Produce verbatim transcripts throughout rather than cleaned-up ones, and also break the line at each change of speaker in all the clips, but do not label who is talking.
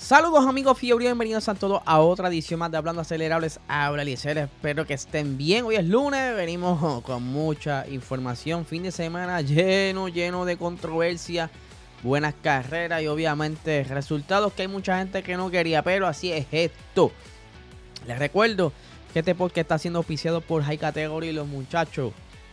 Saludos amigos Fiebre, bienvenidos a todos a otra edición más de Hablando Acelerables. Habla Eliezer, espero que estén bien. Hoy es lunes, venimos con mucha información. Fin de semana lleno, lleno de controversia, buenas carreras y obviamente resultados que hay mucha gente que no quería, pero así es esto. Les recuerdo que este podcast está siendo auspiciado por High Category, los muchachos.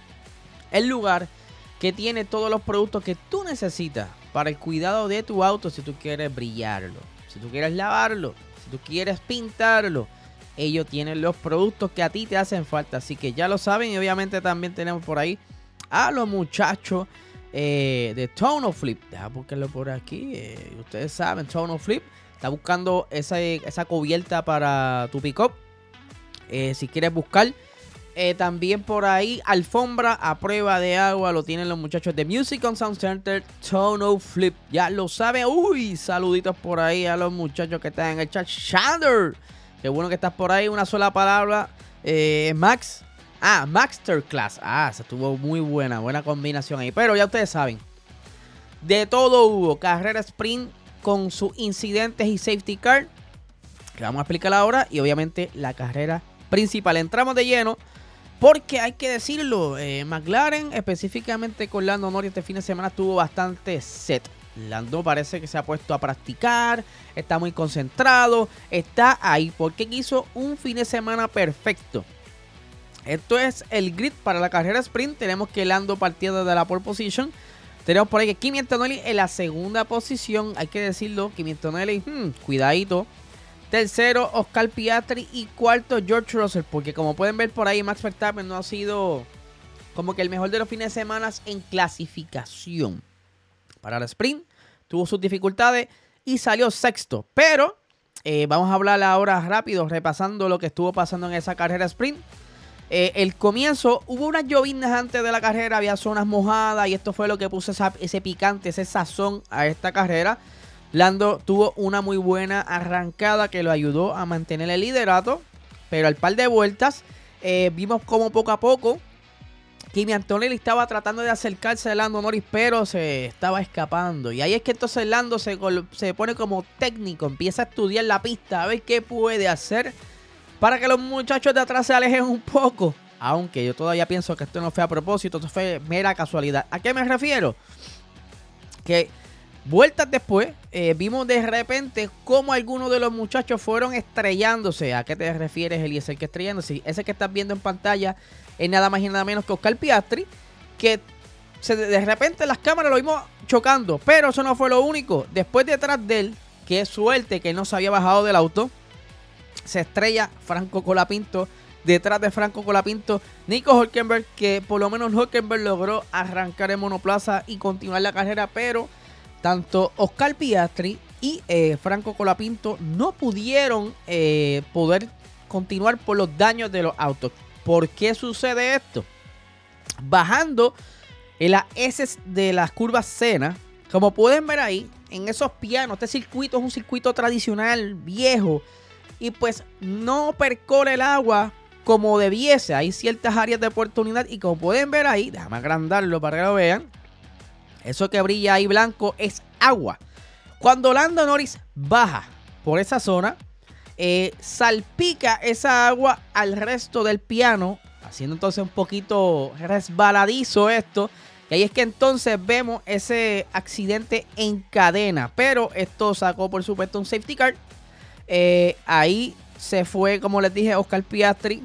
El lugar que tiene todos los productos que tú necesitas para el cuidado de tu auto si tú quieres brillarlo, si tú quieres lavarlo, si tú quieres pintarlo. Ellos tienen los productos que a ti te hacen falta, así que ya lo saben. Y obviamente también tenemos por ahí a los muchachos eh, de Tonal Flip. Deja buscarlo por aquí. Eh, ustedes saben, Tonal Flip está buscando esa, esa cubierta para tu pick-up. Eh, si quieres buscar eh, también por ahí alfombra a prueba de agua, lo tienen los muchachos de Music on Sound Center, Tonal Flip. Ya lo saben. Uy, saluditos por ahí a los muchachos que están en el chat. Shander, qué bueno que estás por ahí. Una sola palabra. Eh, Max. Ah, Masterclass. Ah, se estuvo muy buena. Buena combinación ahí. Pero ya ustedes saben, de todo hubo. Carrera sprint con sus incidentes y safety car, que vamos a explicar ahora. Y obviamente la carrera principal. Entramos de lleno porque hay que decirlo, eh, McLaren específicamente con Lando Norris este fin de semana estuvo bastante set. Lando parece que se ha puesto a practicar, está muy concentrado, está ahí porque hizo un fin de semana perfecto. Esto es el grid para la carrera sprint. Tenemos que Lando partiendo de la pole position. Tenemos por ahí que Kimi Antonelli en la segunda posición, hay que decirlo, Kimi Antonelli, hmm, cuidadito. Tercero, Oscar Piastri. Y cuarto, George Russell. Porque como pueden ver por ahí, Max Verstappen no ha sido como que el mejor de los fines de semana en clasificación. Para el sprint, tuvo sus dificultades y salió sexto. Pero eh, vamos a hablar ahora rápido, repasando lo que estuvo pasando en esa carrera sprint. Eh, el comienzo, hubo unas llovinas antes de la carrera, había zonas mojadas. Y esto fue lo que puso esa, ese picante, ese sazón a esta carrera. Lando tuvo una muy buena arrancada que lo ayudó a mantener el liderato, pero al par de vueltas eh, vimos como poco a poco Kimi Antonelli estaba tratando de acercarse a Lando Norris, pero se estaba escapando. Y ahí es que entonces Lando se, se pone como técnico, empieza a estudiar la pista, a ver qué puede hacer para que los muchachos de atrás se alejen un poco. Aunque yo todavía pienso que esto no fue a propósito, esto fue mera casualidad. ¿A qué me refiero? Que vueltas después, eh, vimos de repente cómo algunos de los muchachos fueron estrellándose. ¿A qué te refieres, Eliezer? Que estrellándose. Ese que estás viendo en pantalla es nada más y nada menos que Oscar Piastri, que se, de repente las cámaras lo vimos chocando. Pero eso no fue lo único. Después detrás de él, qué suerte que no se había bajado del auto, se estrella Franco Colapinto. Detrás de Franco Colapinto, Nico Hülkenberg, que por lo menos Hülkenberg logró arrancar en monoplaza y continuar la carrera, pero tanto Oscar Piastri y eh, Franco Colapinto no pudieron eh, poder continuar por los daños de los autos. ¿Por qué sucede esto? Bajando en las S de las curvas Senna, como pueden ver ahí, en esos pianos, este circuito es un circuito tradicional, viejo, y pues no percora el agua como debiese. Hay ciertas áreas de oportunidad y como pueden ver ahí, déjame agrandarlo para que lo vean. Eso que brilla ahí blanco es agua. Cuando Lando Norris baja por esa zona, eh, salpica esa agua al resto del piano, haciendo entonces un poquito resbaladizo esto. Y ahí es que entonces vemos ese accidente en cadena. Pero esto sacó por supuesto un safety car. Eh, ahí se fue, como les dije, Oscar Piastri,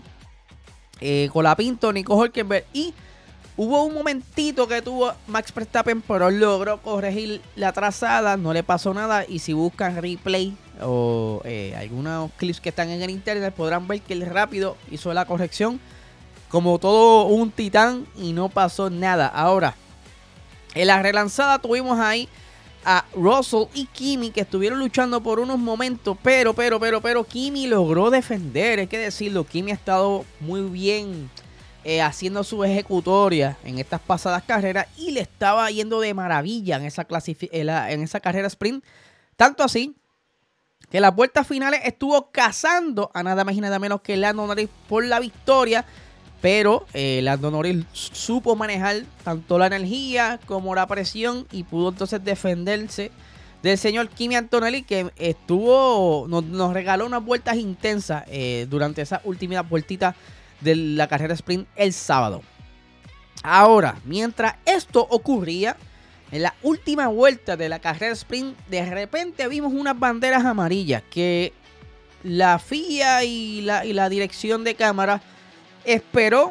eh, Colapinto, Nico Hülkenberg y hubo un momentito que tuvo Max Verstappen, pero logró corregir la trazada, no le pasó nada. Y si buscan replay o eh, algunos clips que están en el internet, podrán ver que el rápido hizo la corrección como todo un titán y no pasó nada. Ahora, en la relanzada tuvimos ahí a Russell y Kimi, que estuvieron luchando por unos momentos, pero, pero, pero, pero Kimi logró defender, hay que decirlo. Kimi ha estado muy bien Eh, haciendo su ejecutoria en estas pasadas carreras y le estaba yendo de maravilla en esa, en, la, en esa carrera sprint. Tanto así que en las vueltas finales estuvo cazando a nada más y nada menos que Lando Norris por la victoria. Pero eh, Lando Norris supo manejar tanto la energía como la presión y pudo entonces defenderse del señor Kimi Antonelli, que estuvo, nos, nos regaló unas vueltas intensas eh, durante esa última vueltita de la carrera sprint el sábado. Ahora, mientras esto ocurría, en la última vuelta de la carrera sprint, de repente vimos unas banderas amarillas que la F I A y la, y la dirección de cámara esperó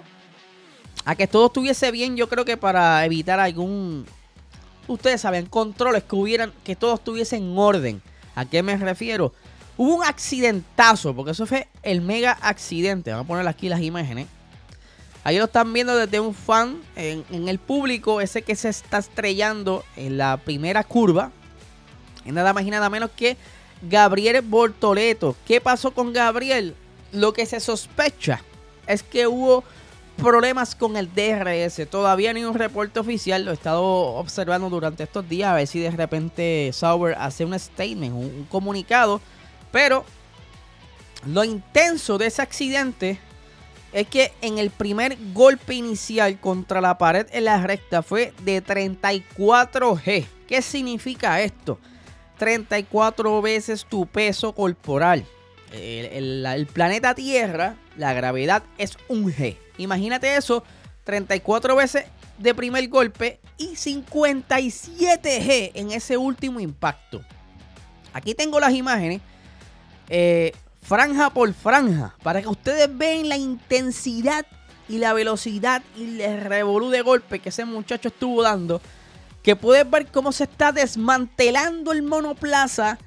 a que todo estuviese bien, yo creo que para evitar algún, ustedes saben, controles que hubieran, que todo estuviese en orden. ¿A qué me refiero? Hubo un accidentazo, porque eso fue el mega accidente. Vamos a poner aquí las imágenes. Ahí lo están viendo desde un fan en, en el público, ese que se está estrellando en la primera curva. Y nada más y nada menos que Gabriel Bortoleto. ¿Qué pasó con Gabriel? Lo que se sospecha es que hubo problemas con el D R S. Todavía no hay un reporte oficial. Lo he estado observando durante estos días. A ver si de repente Sauber hace un statement, un, un comunicado. Pero lo intenso de ese accidente es que en el primer golpe inicial contra la pared en la recta fue de treinta y cuatro G. ¿Qué significa esto? treinta y cuatro veces tu peso corporal. El, el, el planeta Tierra, la gravedad es un G. Imagínate eso, treinta y cuatro veces de primer golpe y cincuenta y siete G en ese último impacto. Aquí tengo las imágenes, eh, franja por franja, para que ustedes vean la intensidad y la velocidad y el revolú de golpe que ese muchacho estuvo dando. Que puedes ver cómo se está desmantelando el monoplaza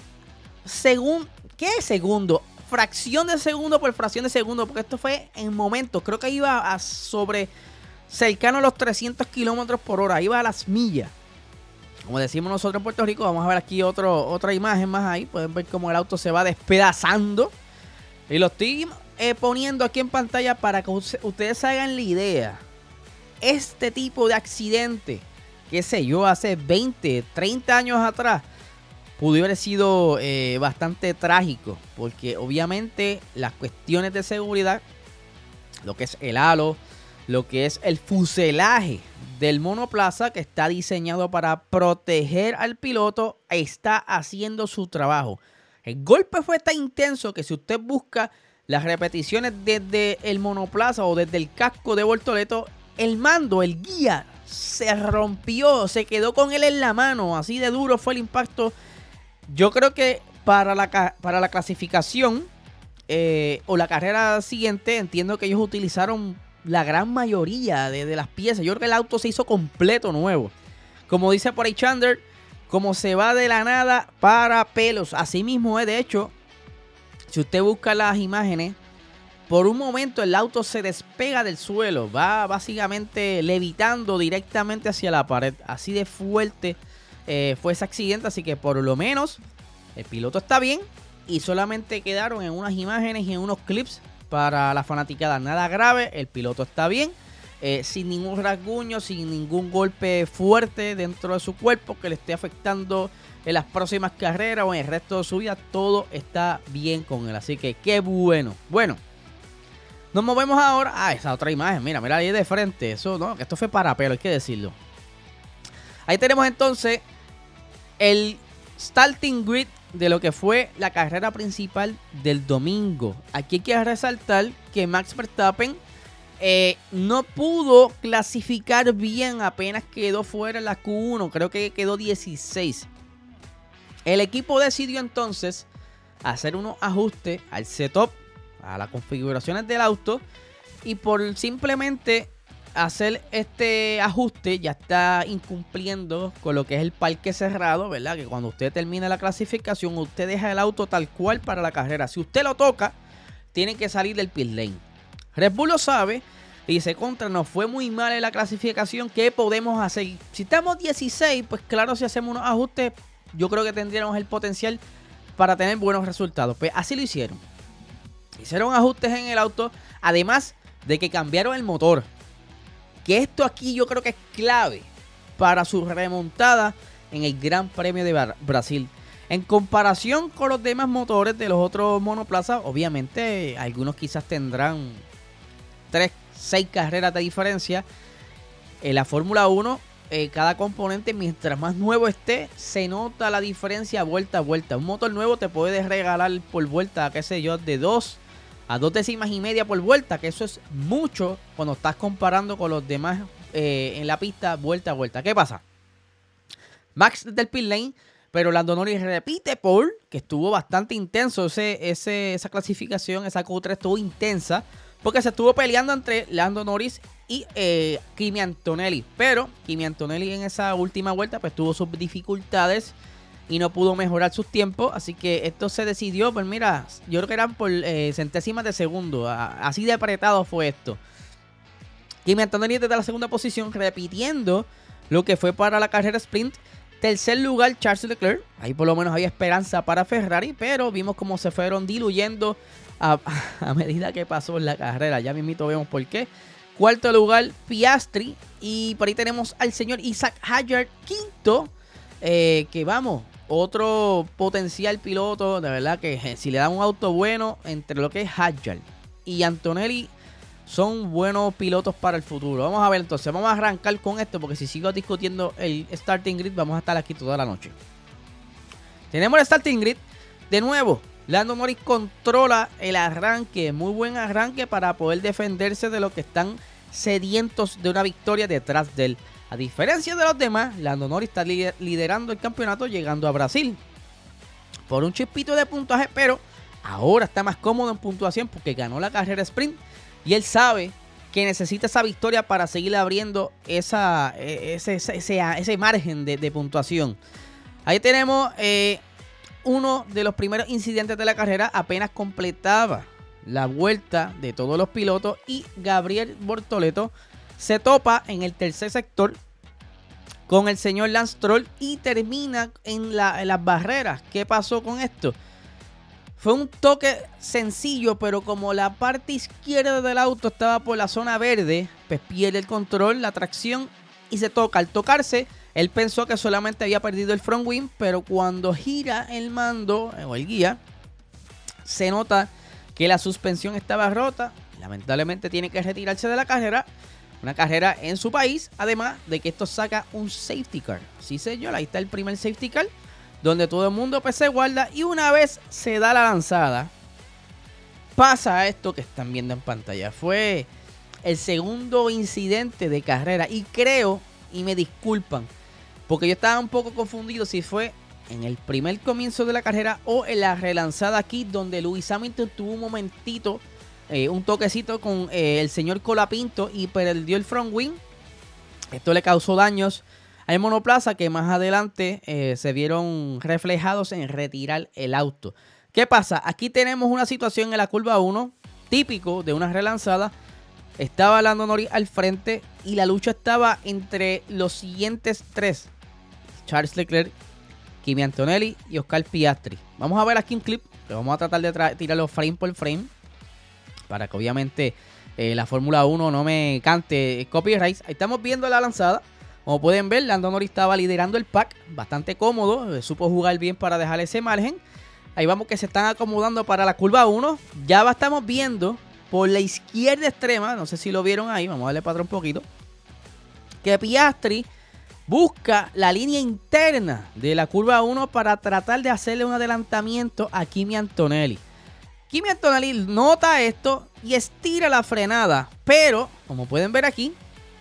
según, ¿qué segundo? Fracción de segundo por fracción de segundo, porque esto fue en momentos, creo que iba a sobre cercano a los trescientos kilómetros por hora, iba a las millas. Como decimos nosotros en Puerto Rico, vamos a ver aquí otro, otra imagen más ahí, pueden ver cómo el auto se va despedazando. Y lo estoy eh, poniendo aquí en pantalla para que ustedes hagan la idea. Este tipo de accidente, qué sé yo, hace veinte, treinta años atrás, pudo haber sido eh, bastante trágico, porque obviamente las cuestiones de seguridad, lo que es el halo, lo que es el fuselaje del monoplaza que está diseñado para proteger al piloto, está haciendo su trabajo. El golpe fue tan intenso que si usted busca las repeticiones desde el monoplaza o desde el casco de Bortoleto, el mando, el guía, se rompió, se quedó con él en la mano, así de duro fue el impacto. Yo creo que para la, para la clasificación eh, o la carrera siguiente, entiendo que ellos utilizaron la gran mayoría de, de las piezas. Yo creo que el auto se hizo completo nuevo. Como dice por ahí Chandler, como se va de la nada para pelos. Así mismo es, de hecho, si usted busca las imágenes, por un momento el auto se despega del suelo. Va básicamente levitando directamente hacia la pared. Así de fuerte Eh, fue ese accidente, así que por lo menos el piloto está bien y solamente quedaron en unas imágenes y en unos clips para la fanaticada. Nada grave, el piloto está bien, eh, sin ningún rasguño, sin ningún golpe fuerte dentro de su cuerpo que le esté afectando en las próximas carreras o en el resto de su vida. Todo está bien con él, así que qué bueno. Bueno, nos movemos ahora a ah, esa otra imagen. Mira, mira ahí de frente, eso no, esto fue para pelo, hay que decirlo. Ahí tenemos entonces el starting grid de lo que fue la carrera principal del domingo. Aquí hay que resaltar que Max Verstappen eh, no pudo clasificar bien, apenas quedó fuera en la Q uno, creo que quedó dieciséis. El equipo decidió entonces hacer unos ajustes al setup, a las configuraciones del auto, y por simplemente hacer este ajuste ya está incumpliendo con lo que es el parque cerrado, ¿verdad? Que cuando usted termina la clasificación, usted deja el auto tal cual para la carrera. Si usted lo toca, tiene que salir del pit lane. Red Bull lo sabe y dice, contra, nos fue muy mal en la clasificación, ¿qué podemos hacer? Si estamos dieciséis, pues claro, si hacemos unos ajustes, yo creo que tendríamos el potencial para tener buenos resultados. Pues así lo hicieron. Hicieron ajustes en el auto, además de que cambiaron el motor. Que esto aquí yo creo que es clave para su remontada en el Gran Premio de Brasil. En comparación con los demás motores de los otros monoplazas, obviamente algunos quizás tendrán tres, seis carreras de diferencia. En la Fórmula uno eh, cada componente, mientras más nuevo esté, se nota la diferencia vuelta a vuelta. Un motor nuevo te puedes regalar por vuelta, qué sé yo, de dos a dos décimas y media por vuelta, que eso es mucho cuando estás comparando con los demás eh, en la pista vuelta a vuelta. ¿Qué pasa? Max del pit lane, pero Lando Norris repite pole, que estuvo bastante intenso ese, ese, esa clasificación, esa Q tres estuvo intensa, porque se estuvo peleando entre Lando Norris y eh, Kimi Antonelli. Pero Kimi Antonelli en esa última vuelta pues tuvo sus dificultades y no pudo mejorar sus tiempos. Así que esto se decidió, pues mira, yo creo que eran por eh, centésimas de segundo. A, así de apretado fue esto. Kimi Antonelli desde la segunda posición, repitiendo lo que fue para la carrera sprint. Tercer lugar, Charles Leclerc. Ahí por lo menos había esperanza para Ferrari, pero vimos cómo se fueron diluyendo a, a medida que pasó en la carrera. Ya mismito vemos por qué. Cuarto lugar, Piastri. Y por ahí tenemos al señor Isaac Hadjar, quinto. Eh, que vamos, otro potencial piloto. De verdad que eh, si le dan un auto bueno, entre lo que es Hadjar y Antonelli, son buenos pilotos para el futuro. Vamos a ver entonces, vamos a arrancar con esto, porque si sigo discutiendo el starting grid, vamos a estar aquí toda la noche. Tenemos el starting grid. De nuevo, Lando Norris controla el arranque, muy buen arranque para poder defenderse de los que están sedientos de una victoria detrás de él. A diferencia de los demás, Lando Norris está liderando el campeonato llegando a Brasil por un chispito de puntaje, pero ahora está más cómodo en puntuación porque ganó la carrera sprint y él sabe que necesita esa victoria para seguir abriendo esa, ese, ese, ese, ese margen de, de puntuación. Ahí tenemos eh, uno de los primeros incidentes de la carrera. Apenas completaba la vuelta de todos los pilotos y Gabriel Bortoleto se topa en el tercer sector con el señor Lance Stroll y termina en, la, en las barreras. ¿Qué pasó con esto? Fue un toque sencillo, pero como la parte izquierda del auto estaba por la zona verde, pues pierde el control, la tracción y se toca. Al tocarse, él pensó que solamente había perdido el front wing, pero cuando gira el mando o el guía, se nota que la suspensión estaba rota. Lamentablemente tiene que retirarse de la carrera. Una carrera en su país, además de que esto saca un safety car. Sí, señor, ahí está el primer safety car, donde todo el mundo pues, se guarda. Y una vez se da la lanzada, pasa esto que están viendo en pantalla. Fue el segundo incidente de carrera. Y creo, y me disculpan, porque yo estaba un poco confundido si fue en el primer comienzo de la carrera o en la relanzada aquí, donde Lewis Hamilton tuvo un momentito, eh, un toquecito con eh, el señor Colapinto y perdió el front wing. Esto le causó daños al monoplaza que más adelante eh, se vieron reflejados en retirar el auto. ¿Qué pasa? Aquí tenemos una situación en la curva uno, típico de una relanzada. Estaba Lando Norris al frente y la lucha estaba entre los siguientes tres: Charles Leclerc, Kimi Antonelli y Oscar Piastri. Vamos a ver aquí un clip, que vamos a tratar de tirarlo frame por frame, para que obviamente eh, la Fórmula uno no me cante copyright. Ahí estamos viendo la lanzada. Como pueden ver, Lando Norris estaba liderando el pack, bastante cómodo, eh, supo jugar bien para dejar ese margen. Ahí vamos que se están acomodando para la curva uno. Ya estamos viendo por la izquierda extrema, no sé si lo vieron ahí, vamos a darle para atrás un poquito, que Piastri busca la línea interna de la curva uno para tratar de hacerle un adelantamiento a Kimi Antonelli. Kimi Antonelli nota esto y estira la frenada, pero como pueden ver aquí,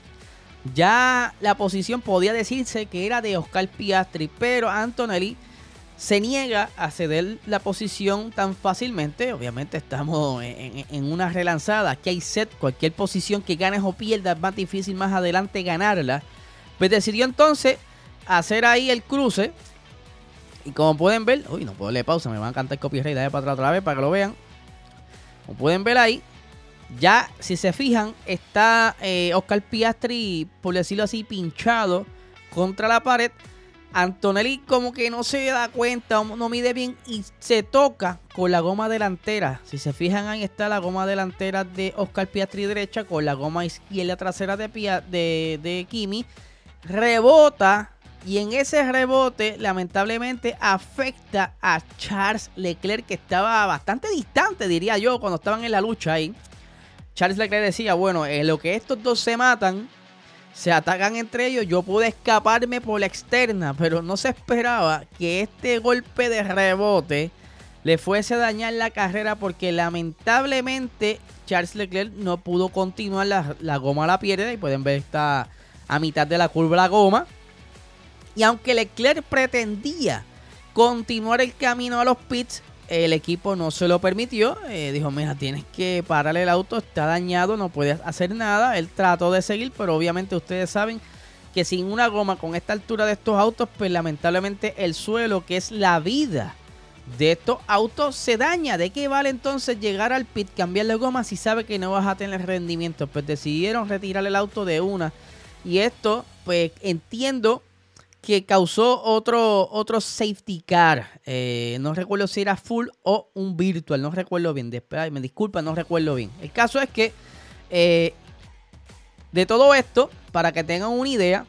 ya la posición podía decirse que era de Oscar Piastri, pero Antonelli se niega a ceder la posición tan fácilmente. Obviamente estamos en, en una relanzada, aquí hay set, cualquier posición que ganes o pierdas es más difícil más adelante ganarla. Pues decidió entonces hacer ahí el cruce. Y como pueden ver, uy, no puedo darle pausa, me van a cantar copyright, dale para atrás otra vez para que lo vean. Como pueden ver ahí, ya si se fijan, está eh, Oscar Piastri, por decirlo así, pinchado contra la pared. Antonelli como que no se da cuenta, no mide bien y se toca con la goma delantera. Si se fijan, ahí está la goma delantera de Oscar Piastri derecha con la goma izquierda trasera de, Pia, de, de Kimi. Rebota y en ese rebote lamentablemente afecta a Charles Leclerc, que estaba bastante distante, diría yo, cuando estaban en la lucha ahí. Charles Leclerc decía, bueno, en lo que estos dos se matan, se atacan entre ellos, yo pude escaparme por la externa, pero no se esperaba que este golpe de rebote le fuese a dañar la carrera, porque lamentablemente Charles Leclerc no pudo continuar, la, la goma la pierde, y pueden ver está a mitad de la curva la goma, y aunque Leclerc pretendía continuar el camino a los pits, el equipo no se lo permitió. Eh, dijo, mira, tienes que pararle el auto, está dañado, no puedes hacer nada. Él trató de seguir, pero obviamente ustedes saben que sin una goma con esta altura de estos autos, pues lamentablemente el suelo, que es la vida de estos autos, se daña. ¿De qué vale entonces llegar al pit, cambiarle goma si sabe que no vas a tener rendimiento? Pues decidieron retirar el auto de una. Y esto, pues entiendo que causó otro, otro safety car. Eh, no recuerdo si era full o un virtual. No recuerdo bien. Después, me disculpa, no recuerdo bien. El caso es que eh, de todo esto, para que tengan una idea,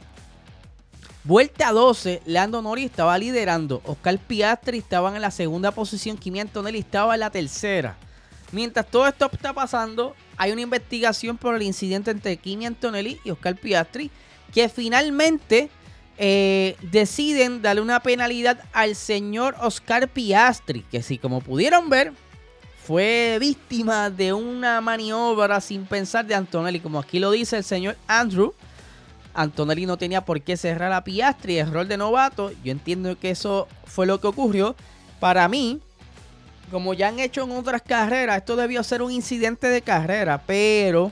vuelta doce, Lando Norris estaba liderando. Oscar Piastri estaba en la segunda posición. Kimi Antonelli estaba en la tercera. Mientras todo esto está pasando, hay una investigación por el incidente entre Kimi Antonelli y Oscar Piastri, que finalmente Eh, deciden darle una penalidad al señor Oscar Piastri, que si como pudieron ver, fue víctima de una maniobra sin pensar de Antonelli. Como aquí lo dice el señor Andrew, Antonelli no tenía por qué cerrar a Piastri, error de novato. Yo entiendo que eso fue lo que ocurrió. Para mí, como ya han hecho en otras carreras, esto debió ser un incidente de carrera, pero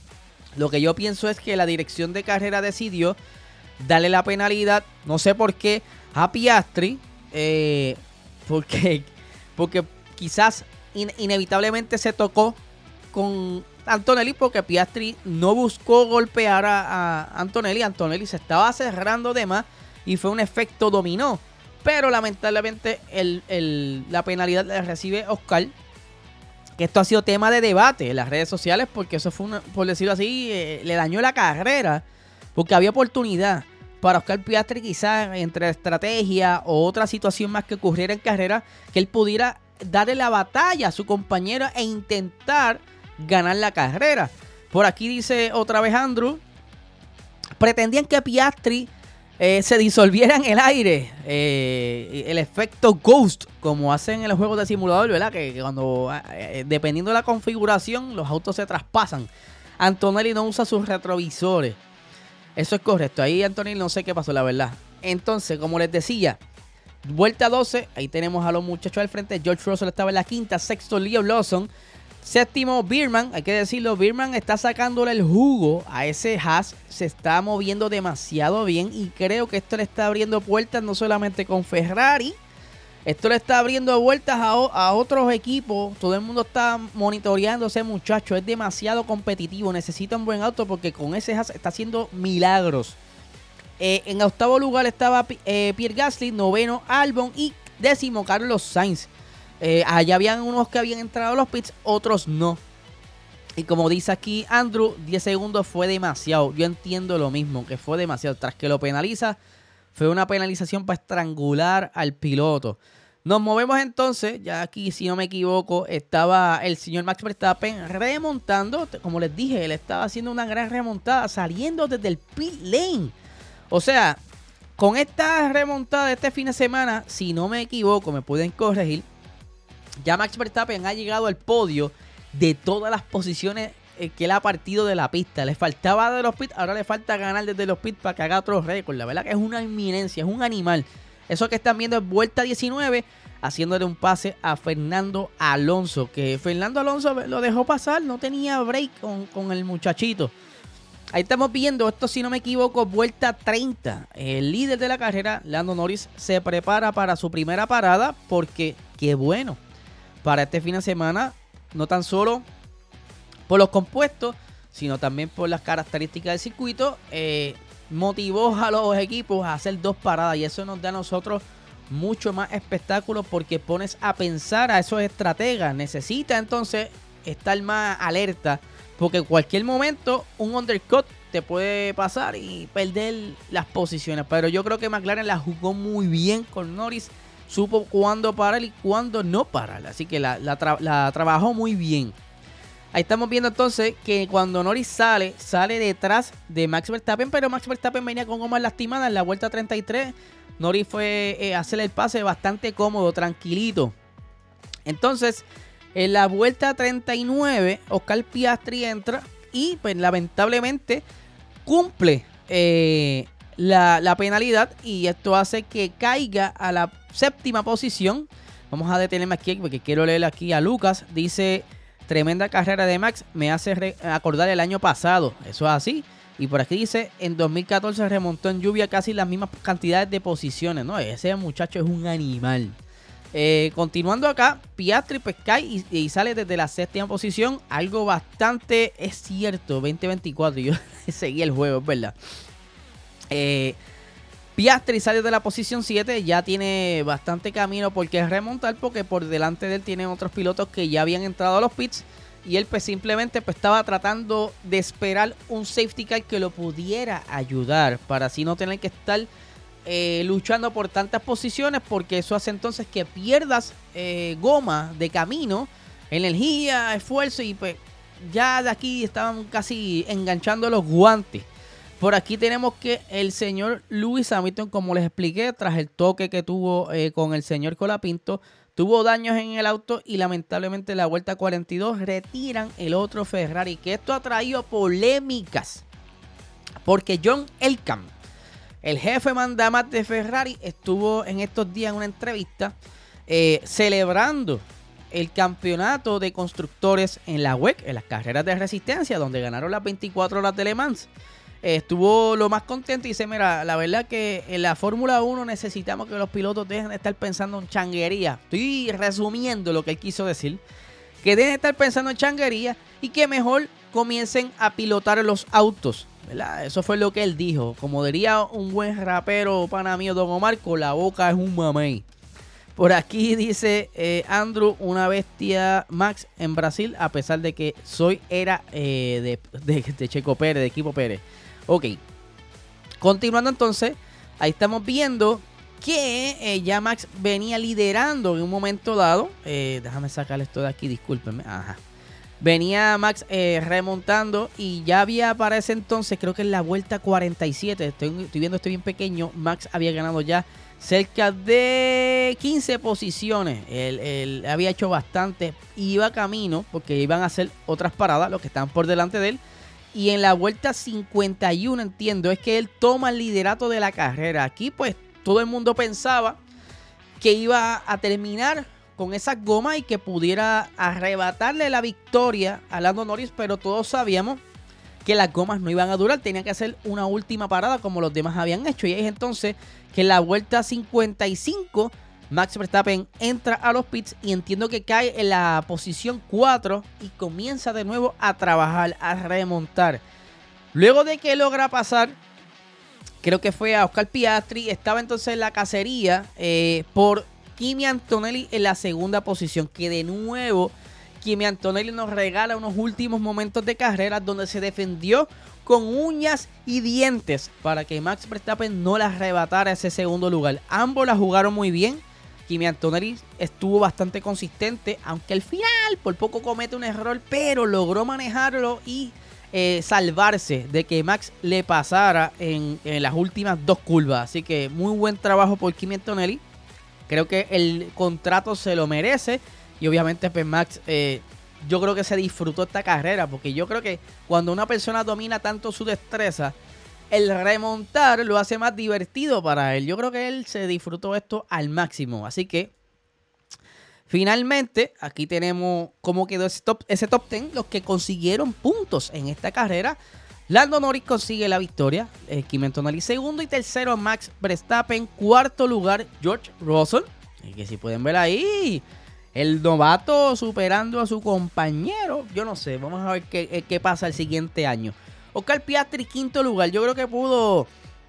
lo que yo pienso es que la dirección de carrera decidió darle la penalidad, no sé por qué, a Piastri, eh, porque, porque quizás in, inevitablemente se tocó con Antonelli, porque Piastri no buscó golpear a, a Antonelli. Antonelli se estaba cerrando de más y fue un efecto dominó, pero lamentablemente el, el, la penalidad la recibe Oscar, que esto ha sido tema de debate en las redes sociales, porque eso fue, una, por decirlo así, eh, le dañó la carrera. Porque había oportunidad para Oscar Piastri, quizás entre estrategia o otra situación más que ocurriera en carrera, que él pudiera darle la batalla a su compañero e intentar ganar la carrera. Por aquí dice otra vez Andrew, pretendían que Piastri eh, se disolviera en el aire. Eh, el efecto Ghost, como hacen en los juegos de simulador, ¿verdad? Que, que cuando, eh, dependiendo de la configuración, los autos se traspasan. Antonelli no usa sus retrovisores. Eso es correcto. Ahí Antonelli no sé qué pasó, la verdad. Entonces, como les decía, vuelta doce. Ahí tenemos a los muchachos al frente. George Russell estaba en la quinta. Sexto, Liam Lawson. Séptimo, Birman. Hay que decirlo, Birman está sacándole el jugo a ese Haas. Se está moviendo demasiado bien. Y creo que esto le está abriendo puertas no solamente con Ferrari. Esto le está abriendo vueltas a, a otros equipos. Todo el mundo está monitoreando a ese muchacho. Es demasiado competitivo. Necesita un buen auto porque con ese Haas está haciendo milagros. Eh, en octavo lugar estaba eh, Pierre Gasly. Noveno, Albon. Y décimo, Carlos Sainz. Eh, allá habían unos que habían entrado a los pits, otros no. Y como dice aquí Andrew, diez segundos fue demasiado. Yo entiendo lo mismo, que fue demasiado. Tras que lo penaliza, fue una penalización para estrangular al piloto. Nos movemos entonces, ya aquí si no me equivoco, estaba el señor Max Verstappen remontando. Como les dije, él estaba haciendo una gran remontada, saliendo desde el pit lane. O sea, con esta remontada de este fin de semana, si no me equivoco, me pueden corregir, ya Max Verstappen ha llegado al podio de todas las posiciones que él ha partido de la pista. Le faltaba de los pits, ahora le falta ganar desde los pits para que haga otro récord. La verdad que es una inminencia, es un animal. Eso que están viendo es vuelta diecinueve, haciéndole un pase a Fernando Alonso. Que Fernando Alonso lo dejó pasar, no tenía break con, con el muchachito. Ahí estamos viendo, esto si no me equivoco, vuelta treinta. El líder de la carrera, Lando Norris, se prepara para su primera parada porque, qué bueno, para este fin de semana, no tan solo por los compuestos, sino también por las características del circuito, eh, motivó a los equipos a hacer dos paradas y eso nos da a nosotros mucho más espectáculo porque pones a pensar a esos estrategas. Necesita entonces estar más alerta porque en cualquier momento un undercut te puede pasar y perder las posiciones. Pero yo creo que McLaren la jugó muy bien con Norris, supo cuándo parar y cuándo no parar, así que la, la, tra- la trabajó muy bien. Ahí estamos viendo entonces que cuando Norris sale, sale detrás de Max Verstappen, pero Max Verstappen venía con gomas lastimadas en la vuelta treinta y tres. Norris fue eh, a hacer el pase bastante cómodo, tranquilito. Entonces, en la vuelta treinta y nueve, Oscar Piastri entra y pues lamentablemente cumple eh, la, la penalidad y esto hace que caiga a la séptima posición. Vamos a detenerme aquí porque quiero leer aquí a Lucas. Dice: tremenda carrera de Max, me hace acordar el año pasado. Eso es así. Y por aquí dice: en dos mil catorce remontó en lluvia casi las mismas cantidades de posiciones. No, ese muchacho es un animal. Eh, continuando acá, Piastri pues cae y, y sale desde la séptima posición. Algo bastante, es cierto, veinte veinticuatro. Yo seguí el juego, es verdad. Eh, Piastri sale de la posición siete, ya tiene bastante camino por qué remontar, porque por delante de él tienen otros pilotos que ya habían entrado a los pits y él pues simplemente pues estaba tratando de esperar un safety car que lo pudiera ayudar para así no tener que estar eh, luchando por tantas posiciones, porque eso hace entonces que pierdas eh, goma de camino, energía, esfuerzo y pues ya de aquí estaban casi enganchando los guantes. Por aquí tenemos que el señor Lewis Hamilton, como les expliqué, tras el toque que tuvo eh, con el señor Colapinto, tuvo daños en el auto y lamentablemente en la vuelta cuarenta y dos retiran el otro Ferrari, que esto ha traído polémicas, porque John Elkann, el jefe mandamás de Ferrari, estuvo en estos días en una entrevista eh, celebrando el campeonato de constructores en la W E C, en las carreras de resistencia, donde ganaron las veinticuatro horas de Le Mans. Estuvo lo más contento y dice: mira, la verdad que en la Fórmula uno necesitamos que los pilotos dejen de estar pensando en changuería. Estoy resumiendo lo que él quiso decir. Que dejen de estar pensando en changuería y que mejor comiencen a pilotar los autos, ¿verdad? Eso fue lo que él dijo. Como diría un buen rapero pana mío, Don Omar, con la boca es un mamey. Por aquí dice eh, Andrew, una bestia Max en Brasil, a pesar de que soy era eh, de, de, de Checo Pérez, de equipo Pérez. Ok, continuando entonces, ahí estamos viendo que eh, ya Max venía liderando en un momento dado. Eh, déjame sacar esto de aquí, discúlpenme. Ajá. Venía Max eh, remontando y ya había para ese entonces, creo que en la vuelta cuarenta y siete, estoy, estoy viendo esto bien pequeño, Max había ganado ya cerca de quince posiciones. Él, él había hecho bastante, iba camino porque iban a hacer otras paradas, los que estaban por delante de él. Y en la vuelta cincuenta y uno, entiendo, es que él toma el liderato de la carrera. Aquí pues todo el mundo pensaba que iba a terminar con esas gomas y que pudiera arrebatarle la victoria a Lando Norris, pero todos sabíamos que las gomas no iban a durar, tenían que hacer una última parada como los demás habían hecho. Y es entonces que en la vuelta cincuenta y cinco Max Verstappen entra a los pits y entiendo que cae en la posición cuatro y comienza de nuevo a trabajar, a remontar. Luego de que logra pasar, creo que fue a Oscar Piastri, estaba entonces en la cacería eh, por Kimi Antonelli en la segunda posición, que de nuevo Kimi Antonelli nos regala unos últimos momentos de carrera donde se defendió con uñas y dientes para que Max Verstappen no la arrebatara ese segundo lugar. Ambos la jugaron muy bien. Kimi Antonelli estuvo bastante consistente, aunque al final por poco comete un error, pero logró manejarlo y eh, salvarse de que Max le pasara en, en las últimas dos curvas. Así que muy buen trabajo por Kimi Antonelli. Creo que el contrato se lo merece y obviamente pues Max, eh, yo creo que se disfrutó esta carrera, porque yo creo que cuando una persona domina tanto su destreza, el remontar lo hace más divertido para él. Yo creo que él se disfrutó esto al máximo. Así que finalmente aquí tenemos cómo quedó ese top, ese top diez. Los que consiguieron puntos en esta carrera: Lando Norris consigue la victoria, eh, Kimi Antonelli segundo y tercero Max Verstappen, cuarto lugar George Russell, y que si pueden ver ahí el novato superando a su compañero. Yo no sé, vamos a ver qué, qué pasa el siguiente año. Oscar Piastri, quinto lugar. Yo creo que pudo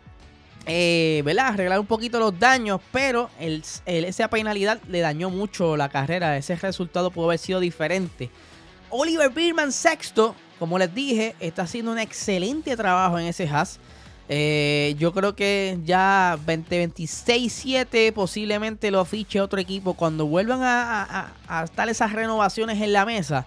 eh, ¿verdad? arreglar un poquito los daños, pero el, el, esa penalidad le dañó mucho la carrera. Ese resultado pudo haber sido diferente. Oliver Bearman, sexto. Como les dije, está haciendo un excelente trabajo en ese Haas. Eh, yo creo que ya veinte veintiséis siete posiblemente lo fiche otro equipo. Cuando vuelvan a, a, a estar esas renovaciones en la mesa,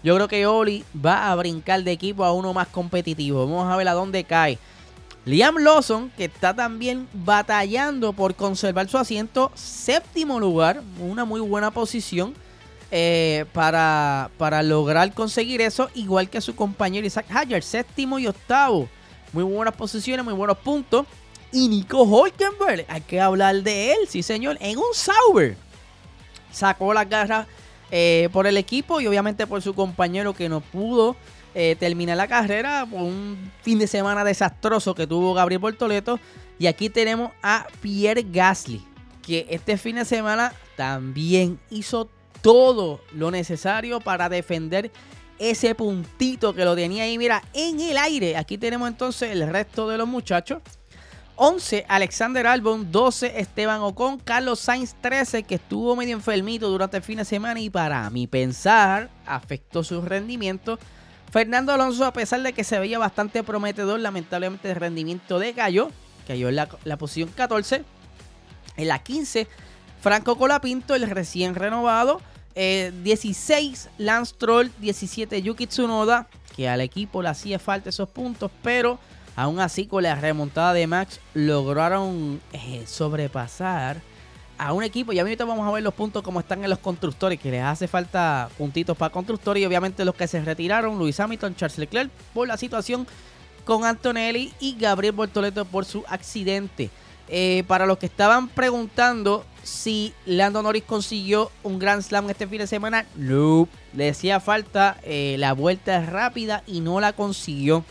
Yo creo que Oli va a brincar de equipo a uno más competitivo. Vamos a ver a dónde cae. Liam Lawson, que está también batallando por conservar su asiento, séptimo lugar, una muy buena posición eh, para, para lograr conseguir eso, igual que su compañero Isaac Hadjar, séptimo y octavo. Muy buenas posiciones, muy buenos puntos. Y Nico Hülkenberg, hay que hablar de él, sí señor, en un Sauber. Sacó las garras eh, por el equipo y obviamente por su compañero que no pudo Eh, terminar la carrera por un fin de semana desastroso que tuvo Gabriel Bortoleto. Y aquí tenemos a Pierre Gasly, que este fin de semana también hizo todo lo necesario para defender ese puntito que lo tenía ahí, mira, en el aire. Aquí tenemos entonces el resto de los muchachos. once, Alexander Albon. doce, Esteban Ocon. Carlos Sainz, trece, que estuvo medio enfermito durante el fin de semana y para mi pensar afectó su rendimiento. Fernando Alonso, a pesar de que se veía bastante prometedor, lamentablemente el rendimiento decayó, cayó en la, la posición catorce. En la quince, Franco Colapinto, el recién renovado. Eh, dieciséis, Lance Stroll. diecisiete, Yuki Tsunoda, que al equipo le hacía falta esos puntos, pero aún así con la remontada de Max lograron eh, sobrepasar a un equipo. Y ahorita vamos a ver los puntos como están en los constructores, que les hace falta puntitos para constructores. Y obviamente los que se retiraron: Lewis Hamilton, Charles Leclerc por la situación con Antonelli y Gabriel Bortoleto por su accidente. Eh, para los que estaban preguntando si Lando Norris consiguió un Grand Slam este fin de semana, no, le hacía falta eh, la vuelta rápida y no la consiguió.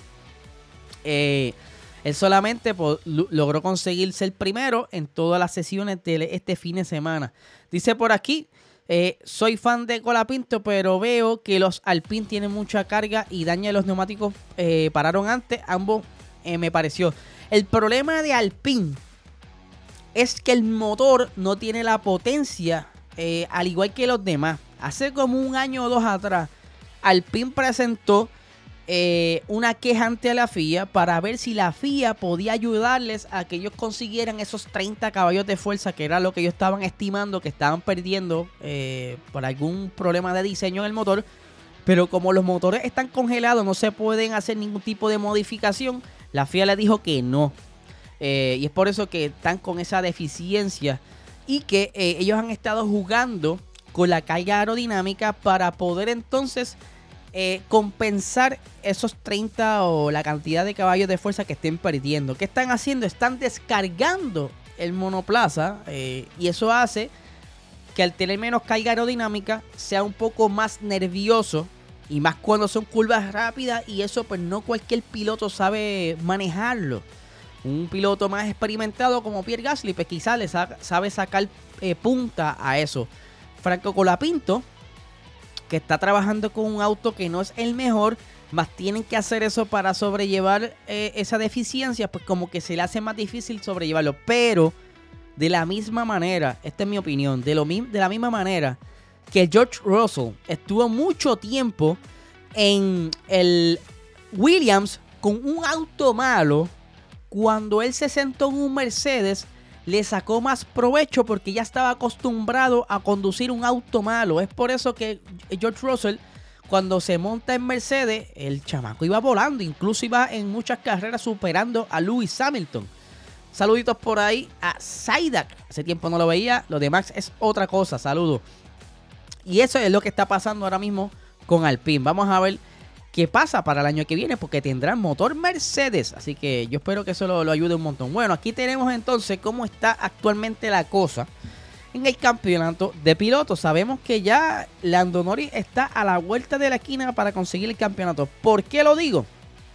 Eh, Él solamente pues, logró conseguirse el primero en todas las sesiones de este fin de semana. Dice por aquí, eh, soy fan de Colapinto, pero veo que los Alpine tienen mucha carga y daña los neumáticos. Eh, pararon antes, ambos eh, me pareció. El problema de Alpine es que el motor no tiene la potencia, eh, al igual que los demás. Hace como un año o dos atrás, Alpine presentó Eh, una queja ante la F I A para ver si la F I A podía ayudarles a que ellos consiguieran esos treinta caballos de fuerza, que era lo que ellos estaban estimando que estaban perdiendo eh, por algún problema de diseño en el motor. Pero como los motores están congelados, no se pueden hacer ningún tipo de modificación. La F I A le dijo que no, eh, y es por eso que están con esa deficiencia y que eh, ellos han estado jugando con la carga aerodinámica para poder entonces Eh, compensar esos treinta o la cantidad de caballos de fuerza que estén perdiendo. ¿Qué están haciendo? Están descargando el monoplaza eh, y eso hace que al tener menos carga aerodinámica sea un poco más nervioso, y más cuando son curvas rápidas, y eso pues no cualquier piloto sabe manejarlo. Un piloto más experimentado como Pierre Gasly pues quizás le sa- sabe sacar eh, punta a eso. Franco Colapinto, que está trabajando con un auto que no es el mejor, más tienen que hacer eso para sobrellevar eh, esa deficiencia, pues como que se le hace más difícil sobrellevarlo. Pero de la misma manera, esta es mi opinión, de, lo, de la misma manera que George Russell estuvo mucho tiempo en el Williams con un auto malo, cuando él se sentó en un Mercedes le sacó más provecho porque ya estaba acostumbrado a conducir un auto malo. Es por eso que George Russell, cuando se monta en Mercedes, el chamaco iba volando, incluso iba en muchas carreras superando a Lewis Hamilton. Saluditos por ahí a Zaidak, hace tiempo no lo veía. Lo de Max es otra cosa, saludos. Y eso es lo que está pasando ahora mismo con Alpine. Vamos a ver qué pasa para el año que viene, porque tendrán motor Mercedes, así que yo espero que eso lo, lo ayude un montón. Bueno, aquí tenemos entonces cómo está actualmente la cosa en el campeonato de pilotos. Sabemos que ya Lando Norris está a la vuelta de la esquina para conseguir el campeonato. ¿Por qué lo digo?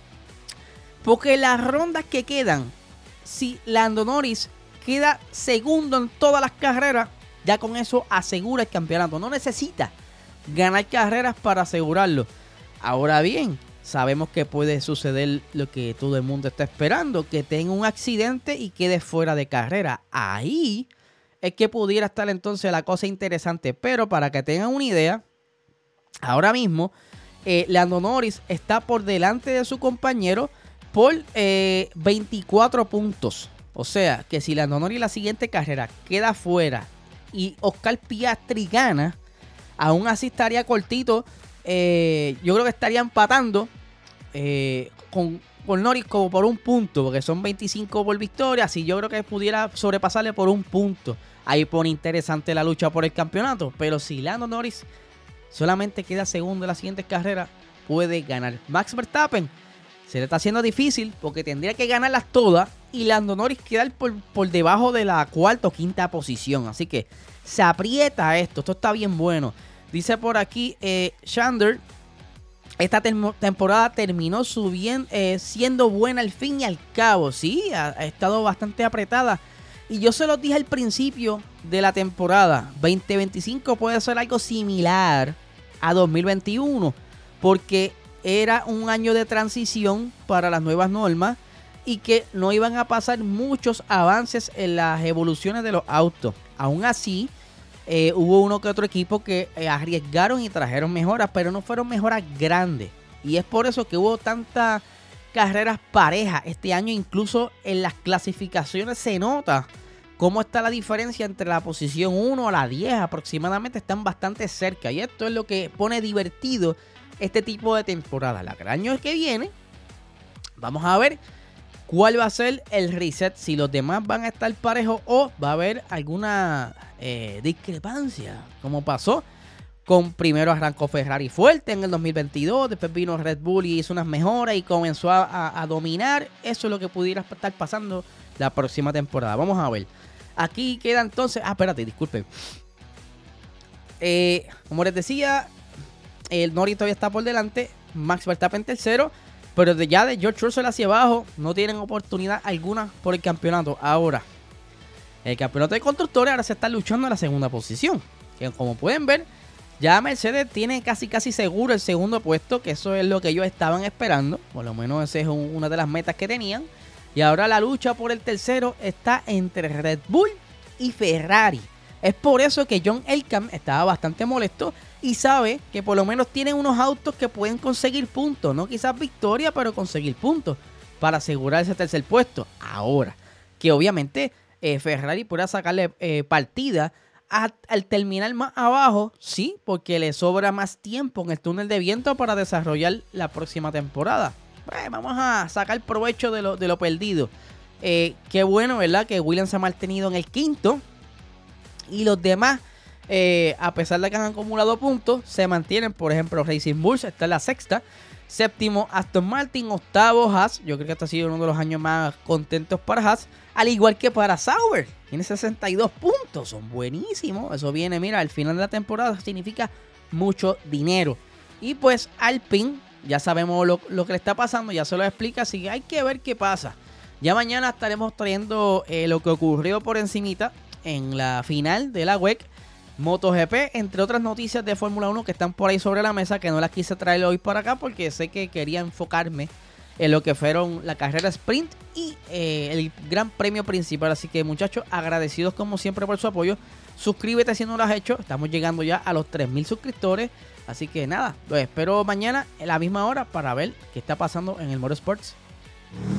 Porque las rondas que quedan, si Lando Norris queda segundo en todas las carreras, ya con eso asegura el campeonato. No necesita ganar carreras para asegurarlo. Ahora bien, sabemos que puede suceder lo que todo el mundo está esperando, que tenga un accidente y quede fuera de carrera. Ahí es que pudiera estar entonces la cosa interesante. Pero para que tengan una idea, ahora mismo eh, Lando Norris está por delante de su compañero por eh, veinticuatro puntos. O sea, que si Lando Norris la siguiente carrera queda fuera y Oscar Piastri gana, aún así estaría cortito eh, yo creo que estaría empatando eh, con, con Norris como por un punto, porque son veinticinco por victoria, así yo creo que pudiera sobrepasarle por un punto. Ahí pone interesante la lucha por el campeonato, pero si Lando Norris solamente queda segundo en las siguientes carreras, puede ganar. Max Verstappen se le está haciendo difícil porque tendría que ganarlas todas y Lando Norris quedar por, por debajo de la cuarta o quinta posición. Así que se aprieta esto. Esto está bien bueno. Dice por aquí eh, Shander, esta tem- temporada terminó subiendo, eh, siendo buena al fin y al cabo. Sí, ha, ha estado bastante apretada. Y yo se los dije al principio de la temporada. veinte veinticinco puede ser algo similar a dos mil veintiuno. Porque era un año de transición para las nuevas normas y que no iban a pasar muchos avances en las evoluciones de los autos. Aún así, eh, hubo uno que otro equipo que eh, arriesgaron y trajeron mejoras, pero no fueron mejoras grandes. Y es por eso que hubo tantas carreras parejas este año. Incluso en las clasificaciones se nota cómo está la diferencia entre la posición uno a la diez aproximadamente. Están bastante cerca y esto es lo que pone divertido este tipo de temporada. El año que viene vamos a ver cuál va a ser el reset, si los demás van a estar parejos o va a haber alguna eh, discrepancia, como pasó con primero arrancó Ferrari fuerte en el dos mil veintidós, después vino Red Bull y hizo unas mejoras y comenzó a, a, a dominar. Eso es lo que pudiera estar pasando la próxima temporada. Vamos a ver. Aquí queda entonces, ah, espérate, disculpen, eh, como les decía, el Norris todavía está por delante, Max Verstappen tercero, pero de ya de George Russell hacia abajo no tienen oportunidad alguna por el campeonato. Ahora, el campeonato de constructores ahora se está luchando en la segunda posición, que como pueden ver, ya Mercedes tiene casi casi seguro el segundo puesto, que eso es lo que ellos estaban esperando, por lo menos esa es un, una de las metas que tenían. Y ahora la lucha por el tercero está entre Red Bull y Ferrari. Es por eso que John Elkann estaba bastante molesto y sabe que por lo menos tienen unos autos que pueden conseguir puntos. No quizás victoria, pero conseguir puntos para asegurar ese tercer puesto. Ahora, que obviamente eh, Ferrari pueda sacarle eh, partida a, al terminar más abajo, sí, porque le sobra más tiempo en el túnel de viento para desarrollar la próxima temporada. Pues vamos a sacar provecho de lo, de lo perdido. Eh, qué bueno, ¿verdad? Que Williams se ha mantenido en el quinto. Y los demás, eh, a pesar de que han acumulado puntos, se mantienen. Por ejemplo, Racing Bulls está en la sexta. Séptimo, Aston Martin. Octavo, Haas. Yo creo que este ha sido uno de los años más contentos para Haas. Al igual que para Sauber. Tiene sesenta y dos puntos. Son buenísimos. Eso viene, mira, al final de la temporada significa mucho dinero. Y pues Alpine, ya sabemos lo, lo que le está pasando. Ya se lo explica. Así que hay que ver qué pasa. Ya mañana estaremos trayendo eh, lo que ocurrió por encimita en la final de la W E C, MotoGP, entre otras noticias de Fórmula uno que están por ahí sobre la mesa, que no las quise traer hoy para acá porque sé que quería enfocarme en lo que fueron la carrera sprint y eh, el gran premio principal. Así que, muchachos, agradecidos como siempre por su apoyo. Suscríbete si no lo has hecho, estamos llegando ya a los tres mil suscriptores. Así que nada, los espero mañana a la misma hora para ver qué está pasando en el Motorsports.